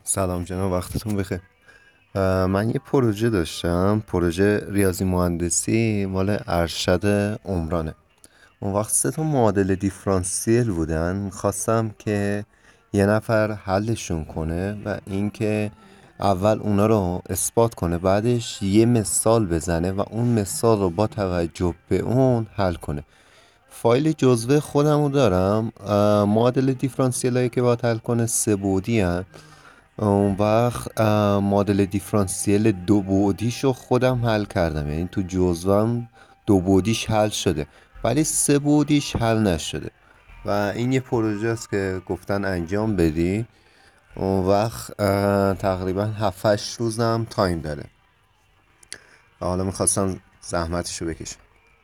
سلام جناب، وقتتون بخیر. من یه پروژه داشتم، پروژه ریاضی مهندسی مال ارشد عمرانه. اون وقت 3 تا معادله دیفرانسیل بودن، خواستم که یه نفر حلشون کنه و اینکه اول اونا رو اثبات کنه، بعدش یه مثال بزنه و اون مثال رو با توجه به اون حل کنه. فایل جزوه خودم رو دارم. معادله دیفرانسیل هایی که باید حل کنه 3 بعدی هن. اون وقت مدل دیفرانسیل 2 بعدیشو خودم حل کردم، یعنی تو جزوم 2 بعدیش حل شده ولی 3 بعدیش حل نشده و این یه پروژه است که گفتن انجام بدی. اون وقت تقریبا 7-8 روزم تایم داره و حالا میخواستم زحمتشو بکشم.